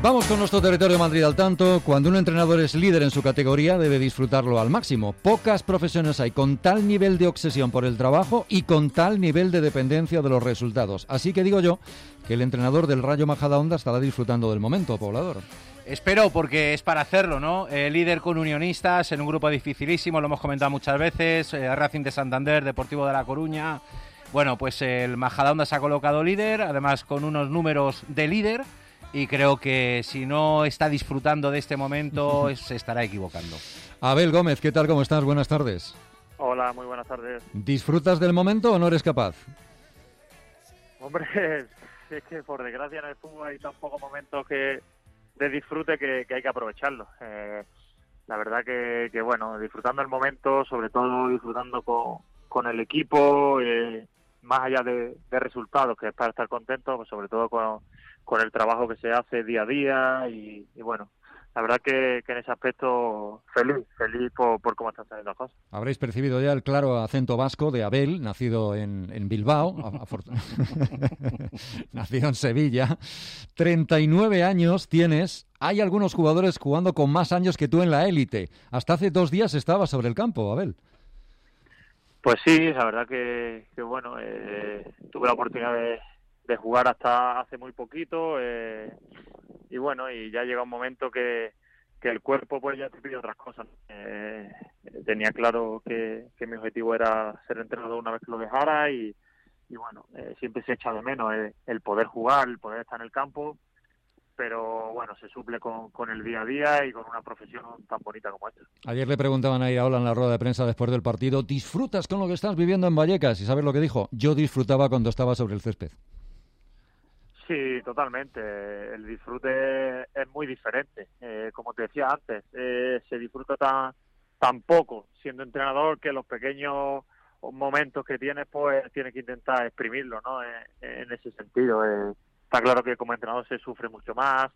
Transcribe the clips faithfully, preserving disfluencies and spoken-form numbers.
Vamos con nuestro territorio Madrid al tanto. Cuando un entrenador es líder en su categoría, debe disfrutarlo al máximo. Pocas profesiones hay con tal nivel de obsesión por el trabajo y con tal nivel de dependencia de los resultados. Así que digo yo que el entrenador del Rayo Majadahonda estará disfrutando del momento, Poblador. Espero, porque es para hacerlo, ¿no? Eh, líder con Unionistas, en un grupo dificilísimo, lo hemos comentado muchas veces, eh, Racing de Santander, Deportivo de La Coruña. Bueno, pues el Majadahonda se ha colocado líder, además con unos números de líder, y creo que si no está disfrutando de este momento, se estará equivocando. Abel Gómez, ¿qué tal? ¿Cómo estás? Buenas tardes. Hola, muy buenas tardes. ¿Disfrutas del momento o no eres capaz? Hombre, es que por desgracia en el fútbol hay tan pocos momentos que de disfrute que, que hay que aprovecharlo. Eh, la verdad que, que, bueno, disfrutando el momento, sobre todo disfrutando con, con el equipo, eh, más allá de, de resultados, que es para estar contento, pues sobre todo con, con el trabajo que se hace día a día y, y bueno, la verdad que, que en ese aspecto feliz, feliz por, por cómo están saliendo las cosas. Habréis percibido ya el claro acento vasco de Abel, nacido en, en Bilbao, nacido en Sevilla. treinta y nueve años tienes. Hay algunos jugadores jugando con más años que tú en la élite. Hasta hace dos días estabas sobre el campo, Abel. Pues sí, la verdad que, que bueno, eh, tuve la oportunidad de, de jugar hasta hace muy poquito. Eh, y bueno, y ya llega un momento que, que el cuerpo pues ya te pide otras cosas. Eh, tenía claro que, que mi objetivo era ser entrenador una vez que lo dejara y, y bueno, eh, siempre se echa de menos eh, el poder jugar, el poder estar en el campo, pero bueno, se suple con, con el día a día y con una profesión tan bonita como esta. Ayer le preguntaban a Iraola en la rueda de prensa después del partido, ¿disfrutas con lo que estás viviendo en Vallecas? ¿Y sabes lo que dijo? Yo disfrutaba cuando estaba sobre el césped. Sí, totalmente. El disfrute es muy diferente. Eh, como te decía antes, eh, se disfruta tan, tan poco siendo entrenador que los pequeños momentos que tienes, pues tienes que intentar exprimirlo, ¿no? En, en ese sentido. Eh, está claro que como entrenador se sufre mucho más.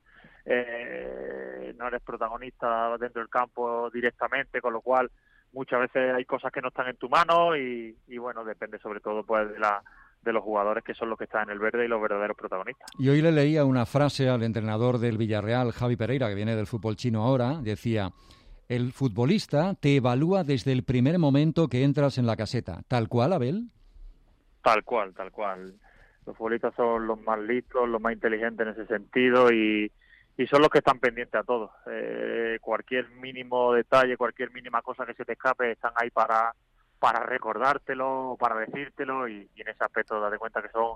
Eh, no eres protagonista dentro del campo directamente, con lo cual muchas veces hay cosas que no están en tu mano y, y bueno, depende sobre todo pues de la de los jugadores que son los que están en el verde y los verdaderos protagonistas. Y hoy le leía una frase al entrenador del Villarreal, Javi Pereira, que viene del fútbol chino ahora, decía: el futbolista te evalúa desde el primer momento que entras en la caseta. ¿Tal cual, Abel? Tal cual, tal cual. Los futbolistas son los más listos, los más inteligentes en ese sentido y, y son los que están pendientes a todo. Eh, cualquier mínimo detalle, cualquier mínima cosa que se te escape, están ahí para para recordártelo, para decírtelo y, y en ese aspecto date cuenta que son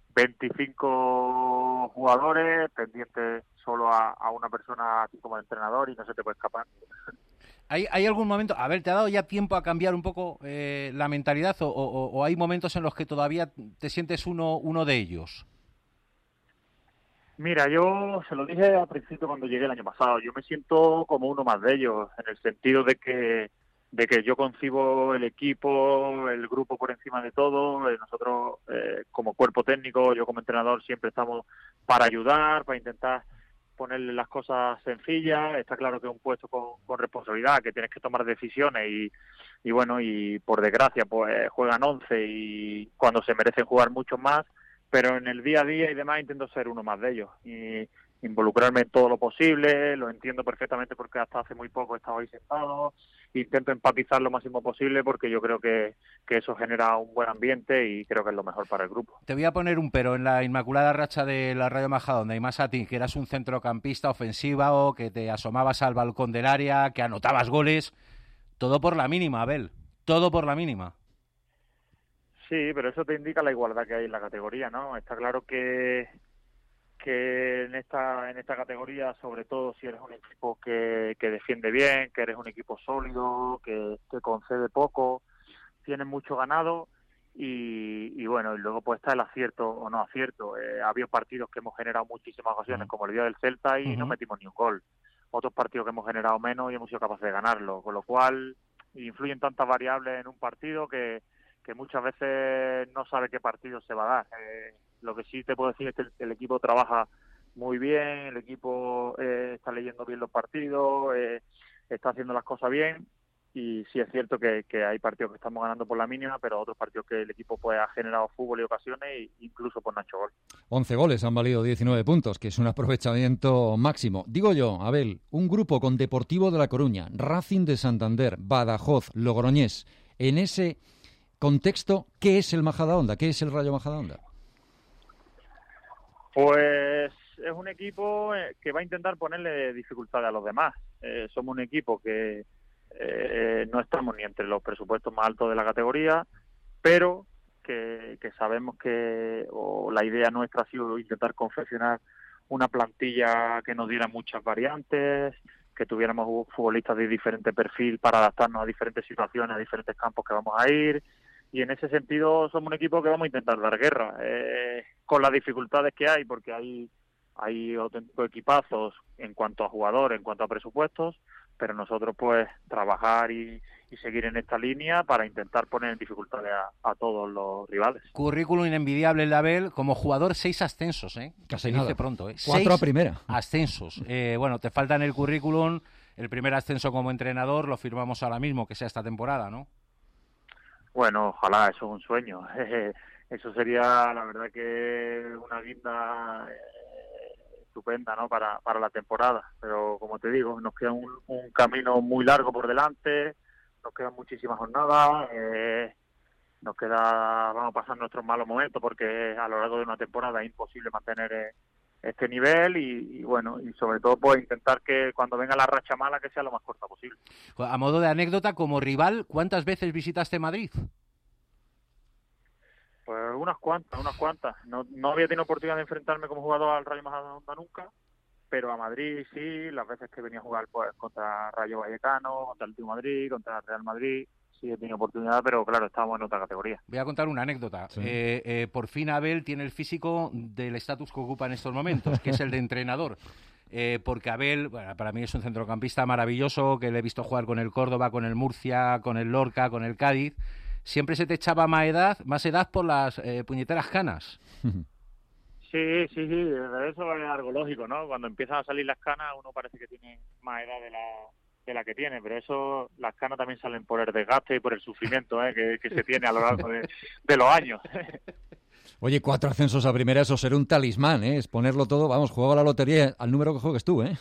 veinticinco jugadores pendientes solo a, a una persona así como el entrenador y no se te puede escapar. ¿Hay, ¿Hay algún momento, a ver, te ha dado ya tiempo a cambiar un poco eh, la mentalidad o, o, o hay momentos en los que todavía te sientes uno, uno de ellos? Mira, yo se lo dije al principio cuando llegué el año pasado, yo me siento como uno más de ellos, en el sentido de que de que yo concibo el equipo, el grupo por encima de todo. Nosotros eh, como cuerpo técnico, yo como entrenador siempre estamos para ayudar, para intentar ponerle las cosas sencillas. Está claro que es un puesto con, con responsabilidad, que tienes que tomar decisiones y, y bueno, y por desgracia pues juegan once y cuando se merecen jugar muchos más, pero en el día a día y demás intento ser uno más de ellos y involucrarme en todo lo posible. Lo entiendo perfectamente porque hasta hace muy poco he estado ahí sentado. Intento empatizar lo máximo posible porque yo creo que, que eso genera un buen ambiente y creo que es lo mejor para el grupo. Te voy a poner un pero en la inmaculada racha de la Rayo Majadahonda y más a ti, que eras un centrocampista ofensivo, que te asomabas al balcón del área, que anotabas goles, todo por la mínima, Abel, todo por la mínima. Sí, pero eso te indica la igualdad que hay en la categoría, ¿no? Está claro que que en esta en esta categoría, sobre todo si eres un equipo que, que defiende bien, que eres un equipo sólido, que, que concede poco, tienes mucho ganado y, y bueno, y luego pues está el acierto o no acierto. Eh, ha habido partidos que hemos generado muchísimas ocasiones, uh-huh. como el día del Celta, y uh-huh. no metimos ni un gol. Otros partidos que hemos generado menos y hemos sido capaces de ganarlo, con lo cual influyen tantas variables en un partido que, que muchas veces no sabe qué partido se va a dar. Eh, Lo que sí te puedo decir es que el, el equipo trabaja muy bien, el equipo eh, está leyendo bien los partidos, eh, está haciendo las cosas bien y sí es cierto que, que hay partidos que estamos ganando por la mínima, pero otros partidos que el equipo pues ha generado fútbol y ocasiones, e incluso por Nacho Gol. once goles han valido diecinueve puntos, que es un aprovechamiento máximo. Digo yo, Abel, un grupo con Deportivo de La Coruña, Racing de Santander, Badajoz, Logroñés, en ese contexto, ¿qué es el Majadahonda? ¿Qué es el Rayo Majadahonda? Pues es un equipo que va a intentar ponerle dificultades a los demás. Eh, somos un equipo que eh, no estamos ni entre los presupuestos más altos de la categoría, pero que, que sabemos que o la idea nuestra ha sido intentar confeccionar una plantilla que nos diera muchas variantes, que tuviéramos futbolistas de diferente perfil para adaptarnos a diferentes situaciones, a diferentes campos que vamos a ir. Y en ese sentido somos un equipo que vamos a intentar dar guerra, eh, con las dificultades que hay, porque hay, hay auténticos equipazos en cuanto a jugadores, en cuanto a presupuestos, pero nosotros pues trabajar y, y seguir en esta línea para intentar poner en dificultades a, a todos los rivales. Currículum inenvidiable el de Abel, como jugador seis ascensos, ¿eh? Casi Se nada. dice pronto, ¿eh? Cuatro Seis a primera. ascensos. Eh, bueno, te falta en el currículum el primer ascenso como entrenador, lo firmamos ahora mismo, que sea esta temporada, ¿no? Bueno, ojalá, eso es un sueño. Eso sería, la verdad, que una guinda eh, estupenda, ¿no? Para, para la temporada. Pero, como te digo, nos queda un, un camino muy largo por delante, nos quedan muchísimas jornadas, eh, nos queda, vamos a pasar nuestros malos momentos porque a lo largo de una temporada es imposible mantener eh, este nivel y, y, bueno, y sobre todo pues intentar que cuando venga la racha mala que sea lo más corta posible. A modo de anécdota, como rival, ¿cuántas veces visitaste Madrid? Pues unas cuantas, unas cuantas. No, no había tenido oportunidad de enfrentarme como jugador al Rayo Majadahonda nunca, pero a Madrid sí, las veces que venía a jugar pues contra Rayo Vallecano, contra el Atlético de Madrid, contra el Real Madrid, sí he tenido oportunidad, pero claro, estábamos en otra categoría. Voy a contar una anécdota. Sí. Eh, eh, por fin Abel tiene el físico del estatus que ocupa en estos momentos, que es el de entrenador. Eh, porque Abel, bueno, para mí es un centrocampista maravilloso, que le he visto jugar con el Córdoba, con el Murcia, con el Lorca, con el Cádiz. Siempre se te echaba más edad, más edad por las eh, puñeteras canas. Sí, sí, sí, eso es algo lógico, ¿no? Cuando empiezan a salir las canas uno parece que tiene más edad de la de la que tiene, pero eso, las canas también salen por el desgaste y por el sufrimiento ¿eh? que, que se tiene a lo largo de, de los años. Oye, cuatro ascensos a primera, eso será un talismán, ¿eh? Es ponerlo todo, vamos, juego a la lotería al número que juegues tú, ¿eh?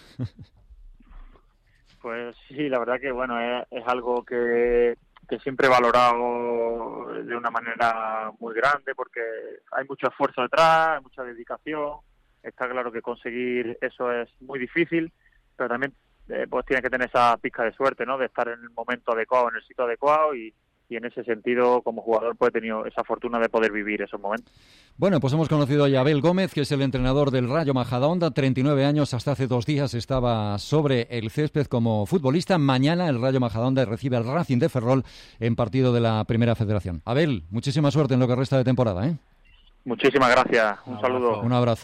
Pues sí, la verdad que bueno, es, es algo que, que siempre he valorado de una manera muy grande porque hay mucho esfuerzo detrás, hay mucha dedicación, está claro que conseguir eso es muy difícil, pero también eh, pues tiene que tener esa pizca de suerte, ¿no? De estar en el momento adecuado, en el sitio adecuado y y en ese sentido, como jugador, pues he tenido esa fortuna de poder vivir esos momentos. Bueno, pues hemos conocido a Abel Gómez, que es el entrenador del Rayo Majadahonda, treinta y nueve años, hasta hace dos días estaba sobre el césped como futbolista. Mañana el Rayo Majadahonda recibe al Racing de Ferrol en partido de la Primera Federación. Abel, muchísima suerte en lo que resta de temporada, ¿eh? Muchísimas gracias, un, Un saludo. abrazo. Un abrazo.